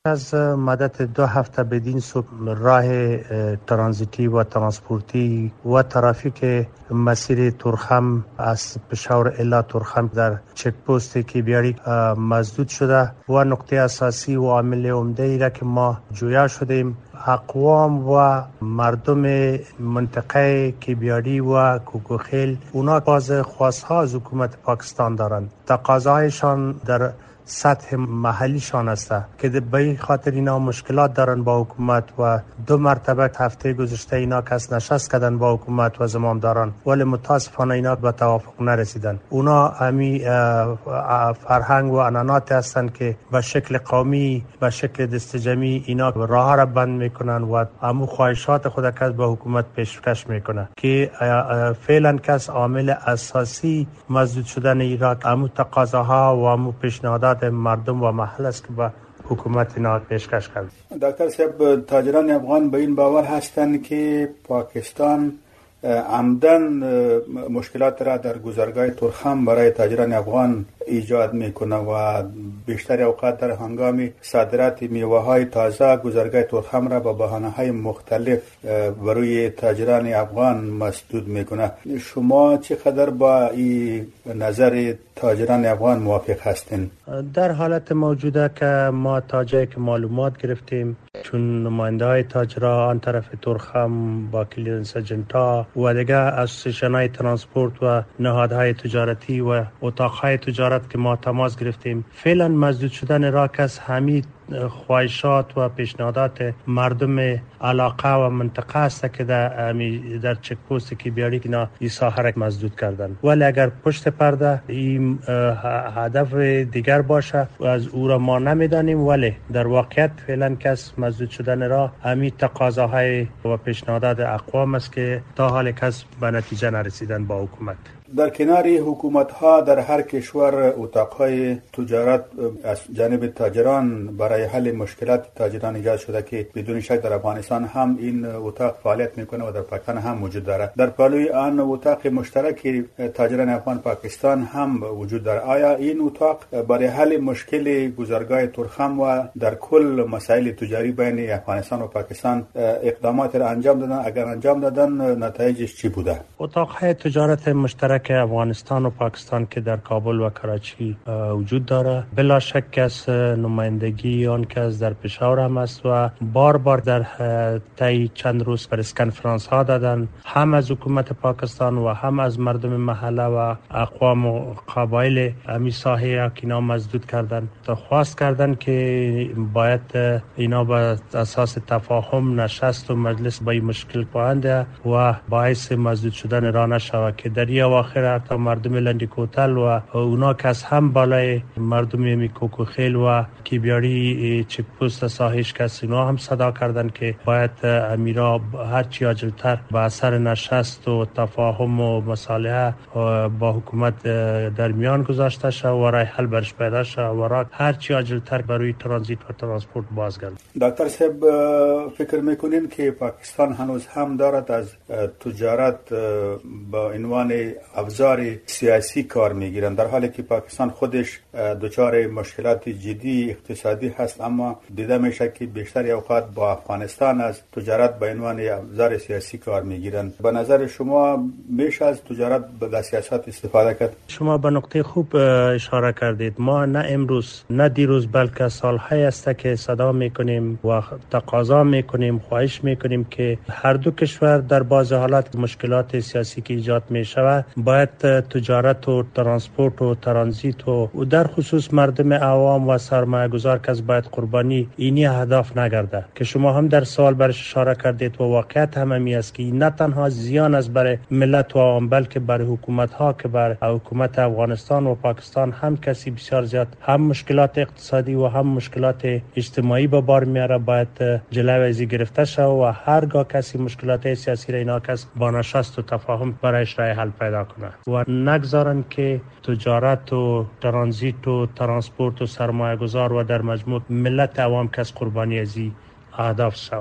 از مدت 2 هفته بدین سو راه ترانزیتی و ترانسپورتی و ترافیک مسیر تورخم از پشاور الی تورخم در چک پوست کیبیاری مسدود شده و نقطه اساسی و عامل عمده ای را که ما جویا شدیم اقوام و مردم منطقه کیبیاری و کوکوخیل اونا باز خواستها از حکومت پاکستان دارند. تقاضایشان در سطح محلیشان است که به این خاطر اینا مشکلات دارن با حکومت و 2 مرتبه هفته گذشته اینا کس نشست کردن با حکومت و زمامداران ولی متاسفانه اینا به توافق نرسیدن. اونا همی فرهنگ و عنعنات هستند که به شکل قومی به شکل دستجمعی اینا راه را بند میکنن و همو خواهشات خود کس به حکومت پیشکش میکنه که فعلا کس عامل اساسی مسدود شدن ایران همو تقاضاها و همو پیشنهادات مردم و محل است که با حکومت اینا پیشکش کرد. دکتر صاحب، تاجران افغان به این باور هستند که پاکستان عمدن مشکلات را در گذرگاه تورخم برای تاجران افغان ایجاد میکنه و بیشتر اوقات در هنگام صادرات میوه‌های تازه گذرگاه تورخم را با بهانه‌های مختلف برای تاجران افغان مسدود میکنه. شما چقدر با این نظر تاجران افغان موافق هستین؟ در حالت موجوده که ما تاجر که معلومات گرفتیم چون نماینده های تاجران آن طرف تورخم با کلیرنس جنتا و دیگه اسوسییشن های ترانسپورت و نهادهای تجارتی و اتاقهای تجارت که ما تماس گرفتیم فعلا مسدود شدن را کس همین خواهشات و پیشنهادات مردم علاقه و منطقه است که در چک پوست کیبیاری اینا این ساحه را مسدود کردن. ولی اگر پشت پرده این هدف دیگر باشه از او را ما نمیدانیم، ولی در واقعیت فعلا کس مسدود شدن را همین تقاضاهای و پیشنهادات اقوام است که تا حال کس به نتیجه نرسیدن با حکومت. در کنار حکومت‌ها در هر کشور اتاق‌های تجارت از جانب تاجران برای حل مشکلات تاجران ایجاد شده که بدون شک در افغانستان هم این اتاق فعالیت میکنه و در پاکستان هم وجود داره. در پالوی آن اتاق مشترک تاجران افغان پاکستان هم وجود داره. آیا این اتاق برای حل مشکل گذرگاه تورخم و در کل مسائل تجاری بین افغانستان و پاکستان اقدامات را انجام دادن؟ اگر انجام دادن نتایجش چی بوده؟ اتاق‌های تجارت مشترک افغانستان و پاکستان که در کابل و کراچی وجود داره بلا شک از نمایندگی آن که از در پشاور هم است و بار بار در طی چند روز پرس کنفرانس ها دادن، هم از حکومت پاکستان و هم از مردم محله و اقوام و قبایل همی ساحه که اینا مسدود کردن خواست کردن که باید اینا به اساس تفاهم نشست و مجلس با این مشکل پاینده و باعث مسدود شدن را نشود که در این اواخر حتی مردم لندیکوتل و اونا که از هم بالای مردم کوکوخیل و کیبیاری چک پوست ساحش کس اینا هم صدا کردن که باید امیرا هرچی عاجلتر به اثر نشست و تفاهم و مصالحه با حکومت در میان گذاشته شد و راه حل برش پیدا شد و راه هرچی عاجلتر برای ترانزیت و ترانسپورت بازگرد. دکتر صاحب، فکر میکنین که پاکستان هنوز هم دارد از تجارت با عنوان ابزار سیاسی کار میگیرن، در حالی که پاکستان خودش دچار مشکلات جدی اقتصادی هست، اما دیده میشه که بیشتر اوقات با افغانستان از تجارت به عنوان ابزار سیاسی کار میگیرن. به نظر شما میشه از تجارت به سیاست استفاده کرد؟ شما به نقطه خوب اشاره کردید. ما نه امروز نه دیروز بلکه سالهای است که صدا میکنیم و تقاضا میکنیم، خواهش میکنیم که هر دو کشور در بعض حالات مشکلات سیاسی که ایجاد میشود باید تجارت و ترانسپورت و ترانزیت و در خصوص مردم عوام و سرمایه گذار که باید قربانی اینی اهداف نگرده که شما هم در سوال برش اشاره کردید و واقعیت هم همی است که نه تنها زیان است برای ملت و عوام بلکه برای حکومت ها که بر حکومت افغانستان و پاکستان هم کسی بسیار زیاد هم مشکلات اقتصادی و هم مشکلات اجتماعی به بار میاره. باید جلوی ازی گرفته شود و هرگاه کسی مشکلات سیاسی را اینا کس با نشست و تفاهم برایش راه حل پیدا کنه و نگذارن که تجارت و ترانزیت و ترانسپورت و سرمایه گذار و در مجموع ملت عوام کس قربانی ازی اهداف شوند.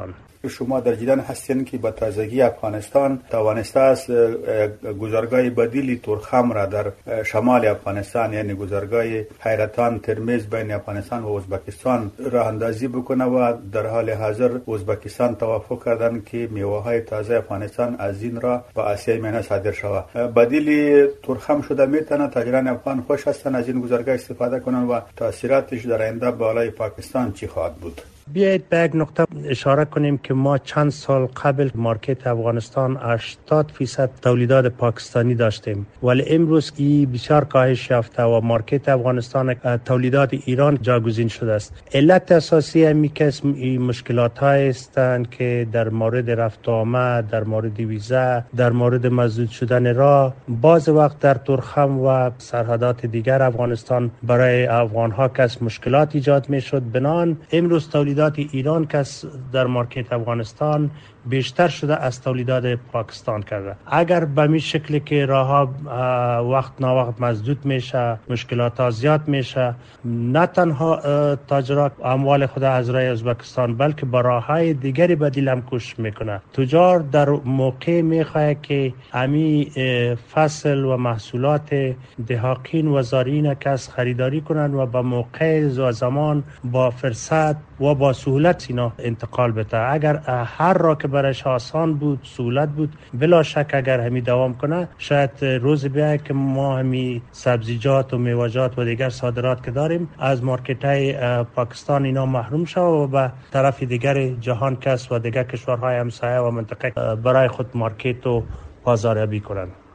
شما در جریان هستین که به تازگی افغانستان توانسته است گذرگاه بدیلی تورخم را در شمال افغانستان، یعنی گذرگاه حیرتان ترمز بین افغانستان و ازبکستان راه اندازی بکنه و در حال حاضر ازبکستان توافق کردن که میوه‌های تازه افغانستان از این راه به آسیای میانه صادر شود. بدیل تورخم شده میتونه تاجران افغان خوش هستن از این گذرگاه استفاده کنن و تاثیراتش در آینده بالای پاکستان چی خواهد بود؟ بیایید به یک نقطه اشاره کنیم که ما چند سال قبل مارکت افغانستان 80% تولیدات پاکستانی داشتیم، ولی امروز این بسیار کاهش یافته و مارکت افغانستان تولیدات ایران جاگزین شده است. علت اساسی همی که این مشکلات های هستند که در مورد رفت و آمد، در مورد ویزا، در مورد مسدود شدن راه، بعض وقت در تورخم و سرحدات دیگر افغانستان برای افغان ها کس مشکلات ایجاد می شد. بنان امروز تولیدات ایران که در مارکت افغانستان بیشتر شده از تولیدات پاکستان کرده. اگر به می شکلی که راهها وقت ناوقت مسدود میشه، مشکلات ها زیاد میشه، نه تنها تاجران اموال خود از راه ازبکستان بلکه با راههای دیگری بدیل هم کوشش میکنه. تجار در موقع میخواه که امی فصل و محصولات دهاقین و زارعین کس خریداری کنن و با موقع و زمان با فرصت و با سهولت اینا انتقال بده. اگر هر را که برایش آسان بود، سهولت بود، بلا شک اگر همی دوام کنه، شاید روز بیاید که ما همی سبزیجات و میوه‌جات و دیگر صادرات که داریم از مارکت های پاکستان اینا محروم شد و به طرف دیگر جهان کس و دیگر کشورهای همسایه و منطقه برای خود مارکت و بازاریابی کنند.